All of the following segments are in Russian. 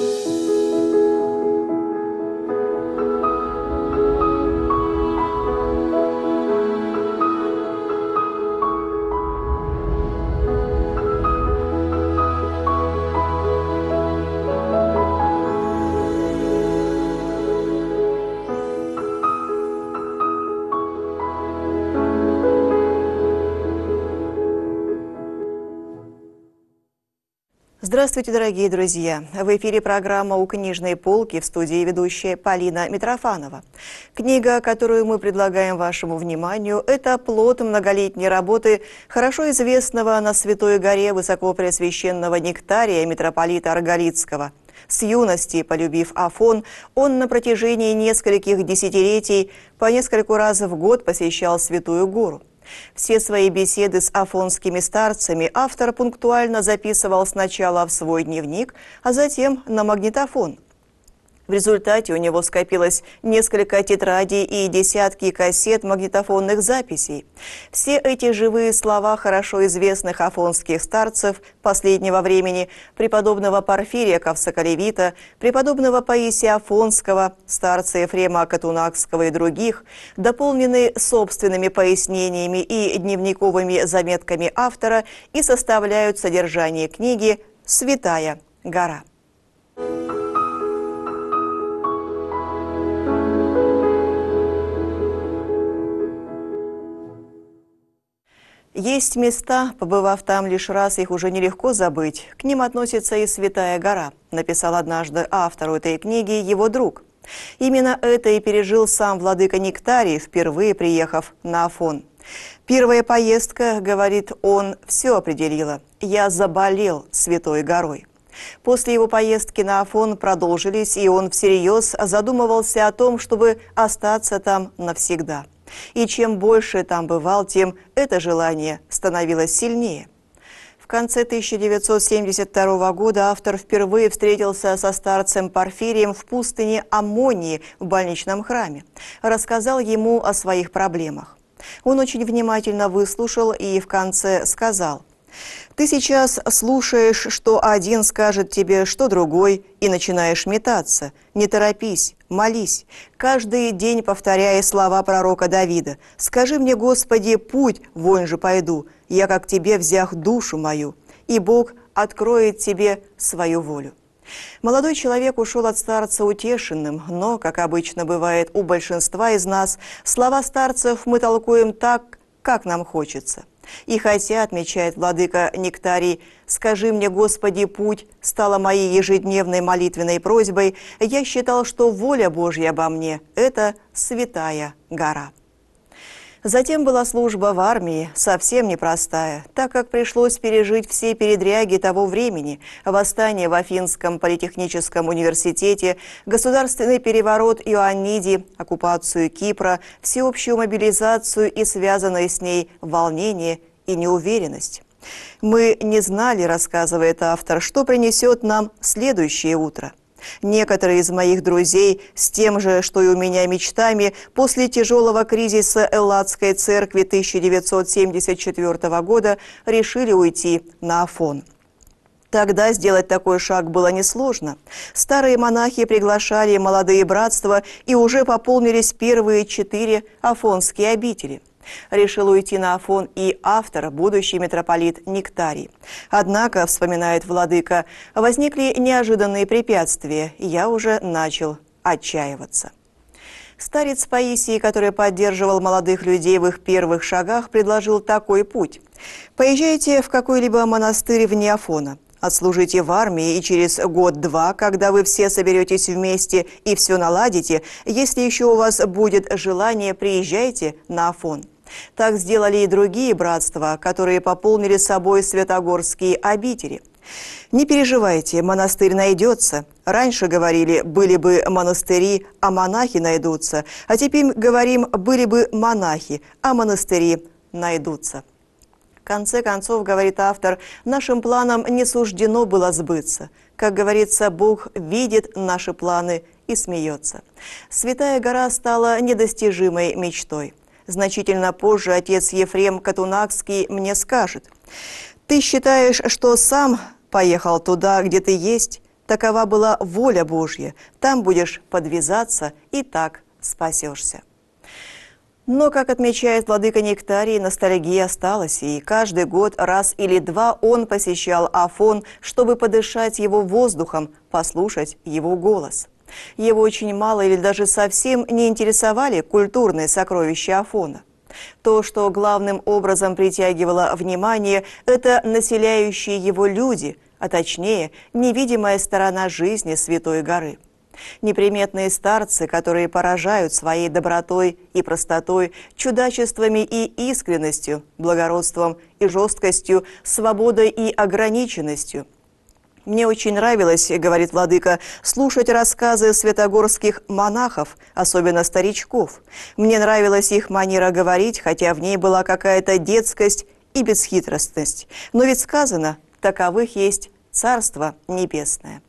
Здравствуйте, дорогие друзья! В эфире программа «У книжной полки», в студии ведущая Полина Митрофанова. Книга, которую мы предлагаем вашему вниманию, это плод многолетней работы хорошо известного на Святой горе высокопреосвященного Нектария митрополита Арголитского. С юности, полюбив Афон, он на протяжении нескольких десятилетий по нескольку раз в год посещал Святую гору. Все свои беседы с афонскими старцами автор пунктуально записывал сначала в свой дневник, а затем на магнитофон. В результате у него скопилось несколько тетрадей и десятки кассет магнитофонных записей. Все эти живые слова хорошо известных афонских старцев последнего времени, преподобного Порфирия Кавсоколевита, преподобного Паисия Афонского, старца Ефрема Катунакского и других, дополнены собственными пояснениями и дневниковыми заметками автора и составляют содержание книги «Святая гора». Есть места, побывав там лишь раз, их уже нелегко забыть. К ним относится и Святая гора, написал однажды автору этой книги его друг. Именно это и пережил сам владыка Нектарий, впервые приехав на Афон. «Первая поездка, — говорит он, — все определила. Я заболел Святой горой». После его поездки на Афон продолжились, и он всерьез задумывался о том, чтобы остаться там навсегда. И чем больше там бывал, тем это желание становилось сильнее. В конце 1972 года автор впервые встретился со старцем Порфирием в пустыне Аммонии в больничном храме. Рассказал ему о своих проблемах. Он очень внимательно выслушал и в конце сказал: «Ты сейчас слушаешь, что один скажет тебе, что другой, и начинаешь метаться. Не торопись, молись, каждый день повторяя слова пророка Давида. «Скажи мне, Господи, путь, вон же пойду, я как тебе взях душу мою, и Бог откроет тебе свою волю». Молодой человек ушел от старца утешенным, но, как обычно бывает у большинства из нас, слова старцев мы толкуем так, как нам хочется. И хотя, отмечает владыка Нектарий, «Скажи мне, Господи, путь» стала моей ежедневной молитвенной просьбой, я считал, что воля Божья обо мне – это Святая гора. Затем была служба в армии, совсем непростая, так как пришлось пережить все передряги того времени: восстание в Афинском политехническом университете, государственный переворот Иоанниди, оккупацию Кипра, всеобщую мобилизацию и связанные с ней волнение и неуверенность. «Мы не знали, — рассказывает автор, — что принесет нам следующее утро. Некоторые из моих друзей с тем же, что и у меня, мечтами, после тяжелого кризиса Элладской церкви 1974 года решили уйти на Афон. Тогда сделать такой шаг было несложно. Старые монахи приглашали молодые братства, и уже пополнились первые 4 афонские обители. Решил уйти на Афон и автор, будущий митрополит Нектарий. Однако, вспоминает владыка, возникли неожиданные препятствия, и я уже начал отчаиваться. Старец Паисий, который поддерживал молодых людей в их первых шагах, предложил такой путь: «Поезжайте в какой-либо монастырь вне Афона, отслужите в армии, и через год-два, когда вы все соберетесь вместе и все наладите, если еще у вас будет желание, приезжайте на Афон». Так сделали и другие братства, которые пополнили собой святогорские обители. «Не переживайте, монастырь найдется. Раньше говорили, были бы монастыри, а монахи найдутся. А теперь говорим, были бы монахи, а монастыри найдутся». В конце концов, говорит автор, нашим планам не суждено было сбыться. Как говорится, Бог видит наши планы и смеется. Святая гора стала недостижимой мечтой. Значительно позже отец Ефрем Катунакский мне скажет: «Ты считаешь, что сам поехал туда, где ты есть? Такова была воля Божья. Там будешь подвязаться, и так спасешься. Но, как отмечает владыка Нектарий, ностальгия осталась, и каждый год раз или два он посещал Афон, чтобы подышать его воздухом, послушать его голос. Его очень мало или даже совсем не интересовали культурные сокровища Афона. То, что главным образом притягивало внимание, это населяющие его люди, а точнее, невидимая сторона жизни Святой горы. Неприметные старцы, которые поражают своей добротой и простотой, чудачествами и искренностью, благородством и жесткостью, свободой и ограниченностью. «Мне очень нравилось, — говорит владыка, — слушать рассказы святогорских монахов, особенно старичков. Мне нравилась их манера говорить, хотя в ней была какая-то детскость и бесхитростность. Но ведь сказано, таковых есть Царство Небесное».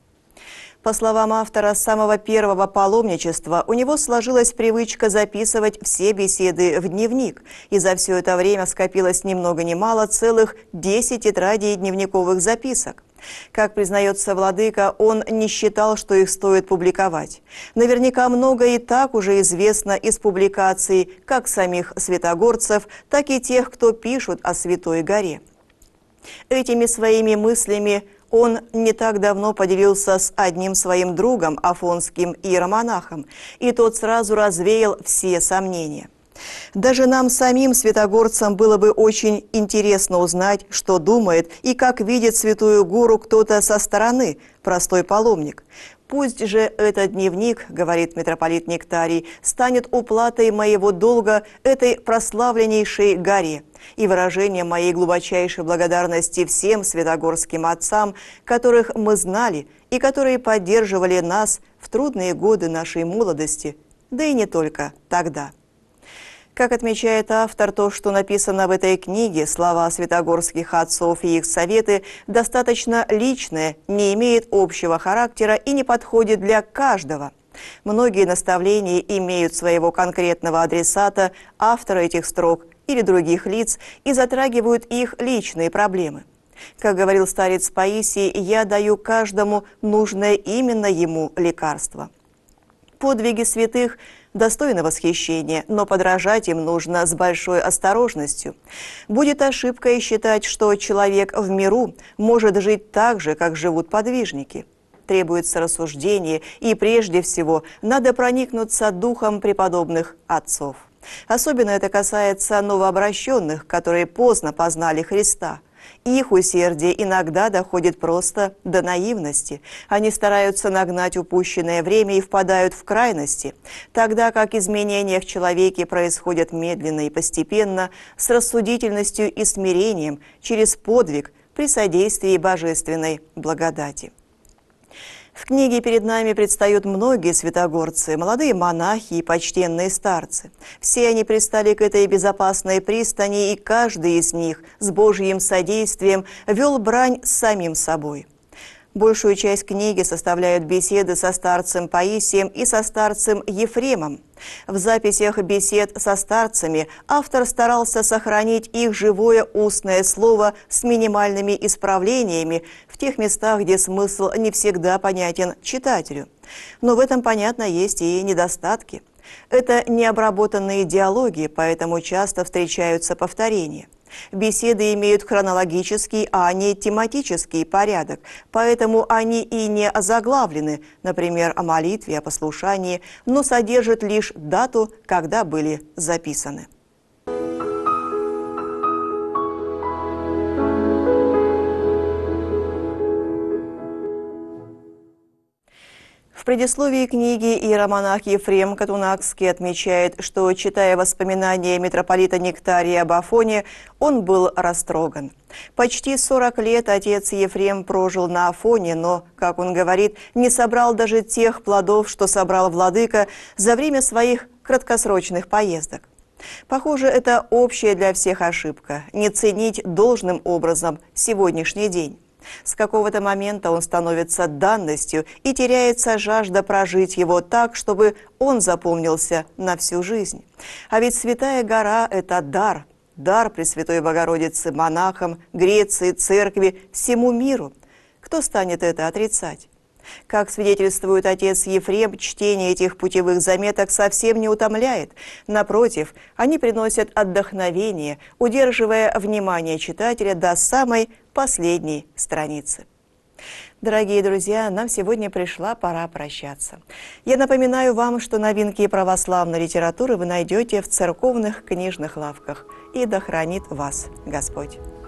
По словам автора, с самого первого паломничества у него сложилась привычка записывать все беседы в дневник, и за все это время скопилось ни много ни мало целых 10 тетрадей дневниковых записок. Как признается владыка, он не считал, что их стоит публиковать. Наверняка много и так уже известно из публикаций как самих святогорцев, так и тех, кто пишут о Святой горе. Этими своими мыслями он не так давно поделился с одним своим другом, афонским иеромонахом, и тот сразу развеял все сомнения. Даже нам самим, святогорцам, было бы очень интересно узнать, что думает и как видит Святую гору кто-то со стороны, простой паломник. «Пусть же этот дневник, — говорит митрополит Нектарий, — станет уплатой моего долга этой прославленнейшей горе и выражением моей глубочайшей благодарности всем святогорским отцам, которых мы знали и которые поддерживали нас в трудные годы нашей молодости, да и не только тогда». Как отмечает автор, то, что написано в этой книге, слова святогорских отцов и их советы, достаточно личные, не имеет общего характера и не подходит для каждого. Многие наставления имеют своего конкретного адресата, автора этих строк или других лиц, и затрагивают их личные проблемы. Как говорил старец Паисий, «Я даю каждому нужное именно ему лекарство». Подвиги святых достойны восхищения, но подражать им нужно с большой осторожностью. Будет ошибкой считать, что человек в миру может жить так же, как живут подвижники. Требуется рассуждение, и прежде всего надо проникнуться духом преподобных отцов. Особенно это касается новообращенных, которые поздно познали Христа. Их усердие иногда доходит просто до наивности. Они стараются нагнать упущенное время и впадают в крайности, тогда как изменения в человеке происходят медленно и постепенно, с рассудительностью и смирением, через подвиг при содействии божественной благодати. В книге перед нами предстают многие святогорцы, молодые монахи и почтенные старцы. Все они пристали к этой безопасной пристани, и каждый из них с Божьим содействием вел брань с самим собой. Большую часть книги составляют беседы со старцем Паисием и со старцем Ефремом. В записях бесед со старцами автор старался сохранить их живое устное слово с минимальными исправлениями в тех местах, где смысл не всегда понятен читателю. Но в этом, понятно, есть и недостатки. Это необработанные диалоги, поэтому часто встречаются повторения. Беседы имеют хронологический, а не тематический порядок, поэтому они и не озаглавлены, например, о молитве, о послушании, но содержат лишь дату, когда были записаны. В предисловии книги иеромонах Ефрем Катунакский отмечает, что, читая воспоминания митрополита Нектария об Афоне, он был растроган. Почти 40 лет отец Ефрем прожил на Афоне, но, как он говорит, не собрал даже тех плодов, что собрал владыка за время своих краткосрочных поездок. Похоже, это общая для всех ошибка – не ценить должным образом сегодняшний день. С какого-то момента он становится данностью, и теряется жажда прожить его так, чтобы он запомнился на всю жизнь. А ведь Святая гора – это дар, дар Пресвятой Богородицы монахам, Греции, Церкви, всему миру. Кто станет это отрицать? Как свидетельствует отец Ефрем, чтение этих путевых заметок совсем не утомляет. Напротив, они приносят отдохновение, удерживая внимание читателя до самой последней страницы. Дорогие друзья, нам сегодня пришла пора прощаться. Я напоминаю вам, что новинки православной литературы вы найдете в церковных книжных лавках. И да хранит вас Господь!